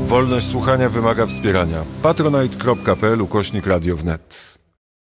Wolność słuchania wymaga wspierania. patronite.pl/Radio Wnet.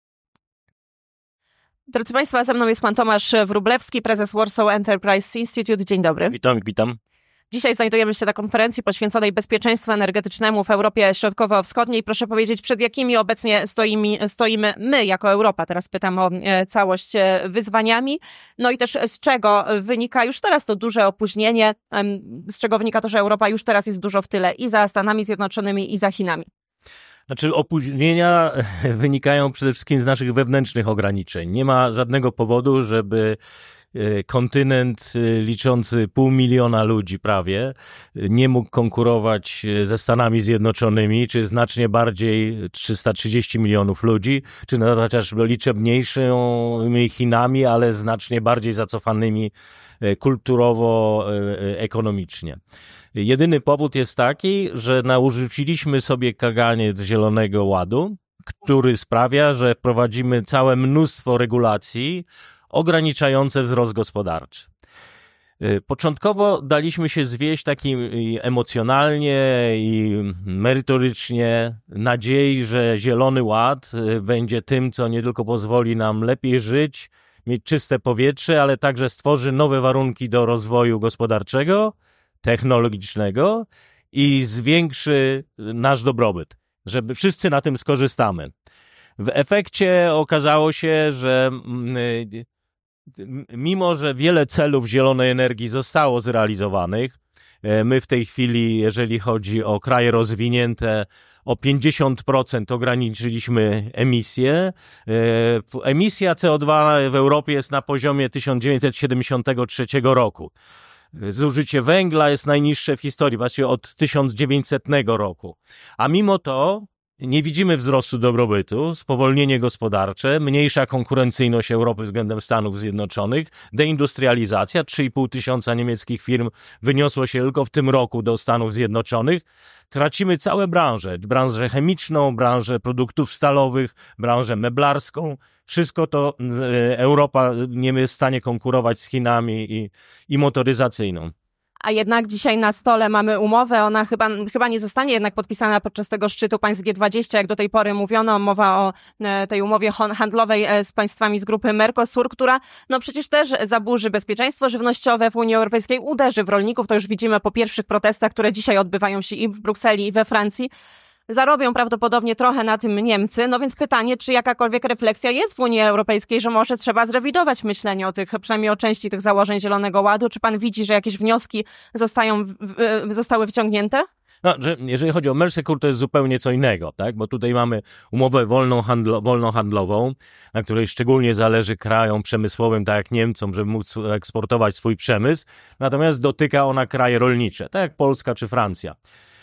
Drodzy Państwo, ze mną jest pan Tomasz Wróblewski, prezes Warsaw Enterprise Institute. Dzień dobry. Witam. Dzisiaj znajdujemy się na konferencji poświęconej bezpieczeństwu energetycznemu w Europie Środkowo-Wschodniej. Proszę powiedzieć, przed jakimi obecnie stoimy my jako Europa? Teraz pytam o całość wyzwaniami. No i też z czego wynika już teraz to duże opóźnienie, z czego wynika to, że Europa już teraz jest dużo w tyle i za Stanami Zjednoczonymi, i za Chinami. Znaczy opóźnienia wynikają przede wszystkim z naszych wewnętrznych ograniczeń. Nie ma żadnego powodu, żeby kontynent liczący 500 000 ludzi prawie nie mógł konkurować ze Stanami Zjednoczonymi, czy znacznie bardziej 330 milionów ludzi, czy chociaż liczebniejszymi Chinami, ale znacznie bardziej zacofanymi kulturowo, ekonomicznie. Jedyny powód jest taki, że narzuciliśmy sobie kaganiec Zielonego Ładu, który sprawia, że wprowadzimy całe mnóstwo regulacji ograniczające wzrost gospodarczy. Początkowo daliśmy się zwieść takim emocjonalnie i merytorycznie nadziei, że Zielony Ład będzie tym, co nie tylko pozwoli nam lepiej żyć, mieć czyste powietrze, ale także stworzy nowe warunki do rozwoju gospodarczego, technologicznego i zwiększy nasz dobrobyt, żeby wszyscy na tym skorzystamy. W efekcie okazało się, że mimo że wiele celów zielonej energii zostało zrealizowanych, my w tej chwili, jeżeli chodzi o kraje rozwinięte, o 50% ograniczyliśmy emisję. Emisja CO2 w Europie jest na poziomie 1973 roku. Zużycie węgla jest najniższe w historii, właściwie od 1900 roku. A mimo to nie widzimy wzrostu dobrobytu, spowolnienie gospodarcze, mniejsza konkurencyjność Europy względem Stanów Zjednoczonych, deindustrializacja, 3,5 tysiąca niemieckich firm wyniosło się tylko w tym roku do Stanów Zjednoczonych. Tracimy całe branżę chemiczną, branżę produktów stalowych, branżę meblarską. Wszystko to Europa nie jest w stanie konkurować z Chinami i motoryzacyjną. A jednak dzisiaj na stole mamy umowę, ona chyba nie zostanie jednak podpisana podczas tego szczytu państw G20, jak do tej pory mówiono. Mowa o tej umowie handlowej z państwami z grupy Mercosur, która no przecież też zaburzy bezpieczeństwo żywnościowe w Unii Europejskiej, uderzy w rolników. To już widzimy po pierwszych protestach, które dzisiaj odbywają się i w Brukseli, i we Francji. Zarobią prawdopodobnie trochę na tym Niemcy, no więc pytanie, czy jakakolwiek refleksja jest w Unii Europejskiej, że może trzeba zrewidować myślenie o tych, przynajmniej o części tych założeń Zielonego Ładu. Czy pan widzi, że jakieś wnioski zostały wyciągnięte? No, że jeżeli chodzi o Mercosur, to jest zupełnie co innego, tak? Bo tutaj mamy umowę wolnohandlową, na której szczególnie zależy krajom przemysłowym, tak jak Niemcom, żeby móc eksportować swój przemysł. Natomiast dotyka ona kraje rolnicze, tak jak Polska czy Francja.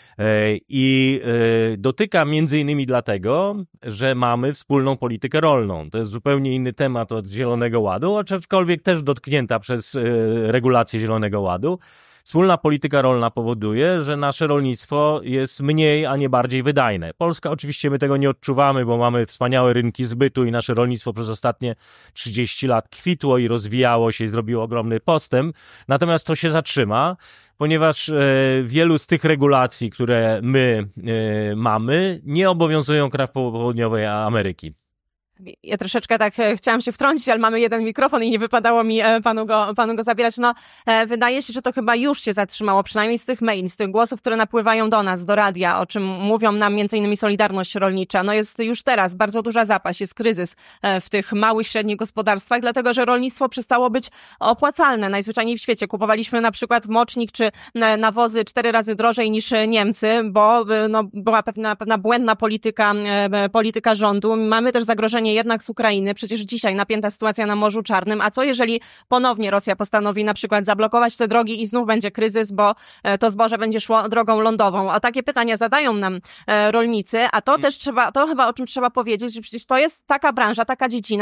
I dotyka między innymi dlatego, że mamy wspólną politykę rolną. To jest zupełnie inny temat od Zielonego Ładu, aczkolwiek też dotknięta przez regulacje Zielonego Ładu. Wspólna polityka rolna powoduje, że nasze rolnictwo jest mniej, a nie bardziej wydajne. Polska oczywiście my tego nie odczuwamy, bo mamy wspaniałe rynki zbytu i nasze rolnictwo przez ostatnie 30 lat kwitło i rozwijało się i zrobiło ogromny postęp. Natomiast to się zatrzyma, ponieważ wielu z tych regulacji, które my mamy, nie obowiązują krajów południowej Ameryki. Ja troszeczkę tak chciałam się wtrącić, ale mamy jeden mikrofon i nie wypadało mi panu go zabierać. No, wydaje się, że to chyba już się zatrzymało, przynajmniej z tych maili, z tych głosów, które napływają do nas, do radia, o czym mówią nam między innymi Solidarność Rolnicza. No jest już teraz bardzo duża zapaść, jest kryzys w tych małych, średnich gospodarstwach, dlatego że rolnictwo przestało być opłacalne najzwyczajniej w świecie. Kupowaliśmy na przykład mocznik czy nawozy 4 razy drożej niż Niemcy, bo no, była pewna błędna polityka rządu. Mamy też zagrożenie jednak z Ukrainy. Przecież dzisiaj napięta sytuacja na Morzu Czarnym. A co jeżeli ponownie Rosja postanowi na przykład zablokować te drogi i znów będzie kryzys, bo to zboże będzie szło drogą lądową? A takie pytania zadają nam rolnicy, a to też to chyba o czym trzeba powiedzieć, że przecież to jest taka branża, taka dziedzina,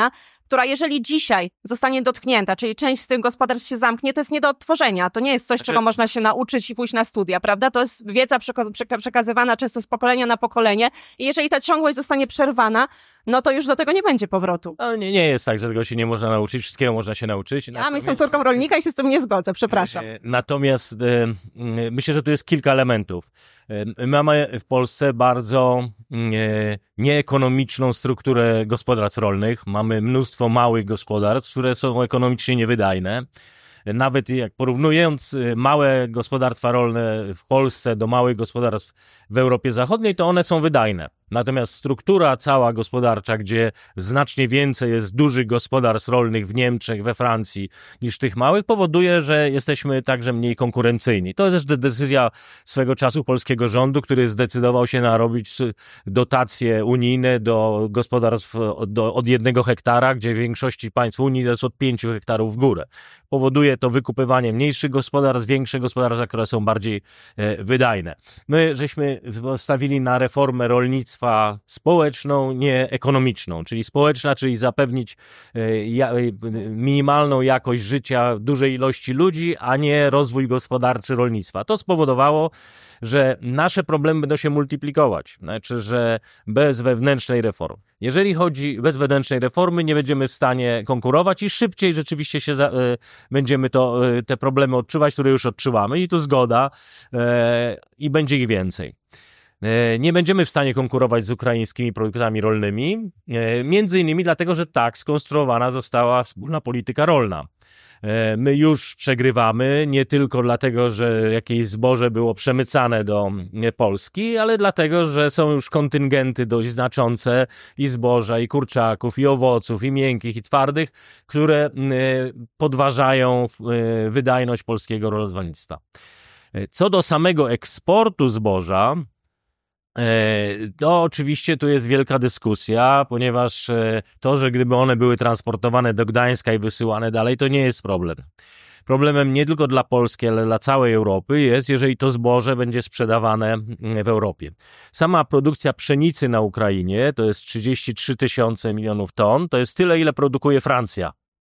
która jeżeli dzisiaj zostanie dotknięta, czyli część z tych gospodarstw się zamknie, to jest nie do odtworzenia. To nie jest coś, czego można się nauczyć i pójść na studia, prawda? To jest wiedza przekazywana często z pokolenia na pokolenie i jeżeli ta ciągłość zostanie przerwana, no to już do tego nie będzie powrotu. No, nie jest tak, że tego się nie można nauczyć, wszystkiego można się nauczyć. Ja jestem córką rolnika i się z tym nie zgodzę, przepraszam. Natomiast myślę, że tu jest kilka elementów. Mamy w Polsce bardzo nieekonomiczną strukturę gospodarstw rolnych. Mamy mnóstwo małych gospodarstw, które są ekonomicznie niewydajne. Nawet jak porównując małe gospodarstwa rolne w Polsce do małych gospodarstw w Europie Zachodniej, to one są wydajne. Natomiast struktura cała gospodarcza, gdzie znacznie więcej jest dużych gospodarstw rolnych w Niemczech, we Francji niż tych małych, powoduje, że jesteśmy także mniej konkurencyjni. To jest też decyzja swego czasu polskiego rządu, który zdecydował się narobić dotacje unijne do gospodarstw od 1 hektara, gdzie w większości państw Unii to jest od 5 hektarów w górę. Powoduje to wykupywanie mniejszych gospodarstw, większe gospodarstwa, które są bardziej wydajne. My żeśmy postawili na reformę rolnictwa społeczną, nie ekonomiczną, czyli społeczna, czyli zapewnić minimalną jakość życia dużej ilości ludzi, a nie rozwój gospodarczy rolnictwa. To spowodowało, że nasze problemy będą się multiplikować. Znaczy, że bez wewnętrznej reformy. Jeżeli chodzi bez wewnętrznej reformy, nie będziemy w stanie konkurować i szybciej rzeczywiście będziemy te problemy odczuwać, które już odczuwamy i tu zgoda i będzie ich więcej. Nie będziemy w stanie konkurować z ukraińskimi produktami rolnymi, między innymi dlatego, że tak skonstruowana została wspólna polityka rolna. My już przegrywamy nie tylko dlatego, że jakieś zboże było przemycane do Polski, ale dlatego, że są już kontyngenty dość znaczące i zboża, i kurczaków, i owoców, i miękkich, i twardych, które podważają wydajność polskiego rolnictwa. Co do samego eksportu zboża, to oczywiście tu jest wielka dyskusja, ponieważ to, że gdyby one były transportowane do Gdańska i wysyłane dalej, to nie jest problem. Problemem nie tylko dla Polski, ale dla całej Europy jest, jeżeli to zboże będzie sprzedawane w Europie. Sama produkcja pszenicy na Ukrainie to jest 33 000 milionów ton, to jest tyle, ile produkuje Francja.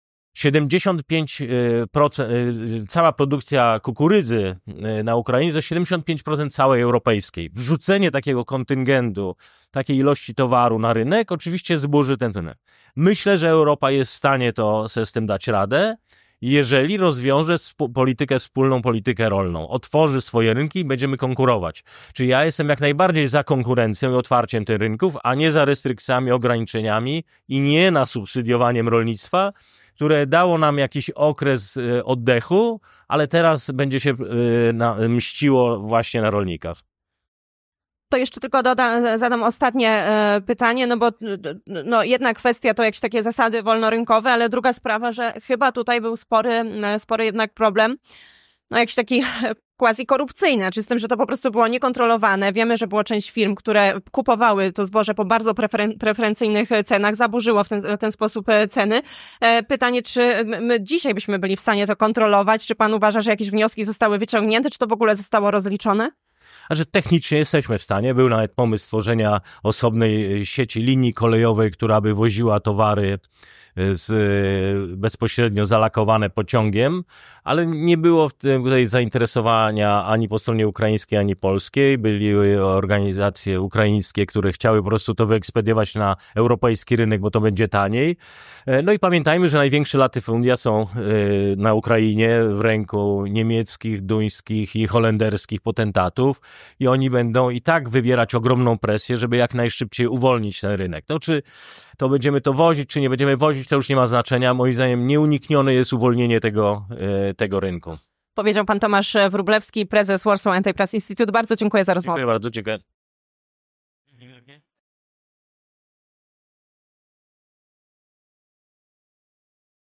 75%, cała produkcja kukurydzy na Ukrainie to 75% całej europejskiej. Wrzucenie takiego kontyngentu, takiej ilości towaru na rynek oczywiście zburzy ten rynek. Myślę, że Europa jest w stanie sobie z tym dać radę, jeżeli rozwiąże wspólną politykę rolną, otworzy swoje rynki i będziemy konkurować. Czyli ja jestem jak najbardziej za konkurencją i otwarciem tych rynków, a nie za restrykcjami, ograniczeniami i nie na subsydiowaniem rolnictwa, które dało nam jakiś okres oddechu, ale teraz będzie się mściło właśnie na rolnikach. To jeszcze tylko zadam ostatnie pytanie, no bo jedna kwestia to jakieś takie zasady wolnorynkowe, ale druga sprawa, że chyba tutaj był spory jednak problem, jakiś taki quasi-korupcyjny, czy z tym, że to po prostu było niekontrolowane. Wiemy, że było część firm, które kupowały to zboże po bardzo preferencyjnych cenach, zaburzyło w ten sposób ceny. Pytanie, czy my dzisiaj byśmy byli w stanie to kontrolować? Czy pan uważa, że jakieś wnioski zostały wyciągnięte? Czy to w ogóle zostało rozliczone? A że technicznie jesteśmy w stanie. Był nawet pomysł stworzenia osobnej sieci linii kolejowej, która by woziła towary bezpośrednio zalakowane pociągiem, ale nie było tutaj zainteresowania ani po stronie ukraińskiej, ani polskiej. Były organizacje ukraińskie, które chciały po prostu to wyekspediować na europejski rynek, bo to będzie taniej. No i pamiętajmy, że największe latyfundia są na Ukrainie w ręku niemieckich, duńskich i holenderskich potentatów i oni będą i tak wywierać ogromną presję, żeby jak najszybciej uwolnić ten rynek. To czy to będziemy to wozić, czy nie będziemy wozić, to już nie ma znaczenia. Moim zdaniem nieuniknione jest uwolnienie tego rynku. Powiedział pan Tomasz Wróblewski, prezes Warsaw Enterprise Institute. Bardzo dziękuję za rozmowę. Dziękuję bardzo, dziękuję.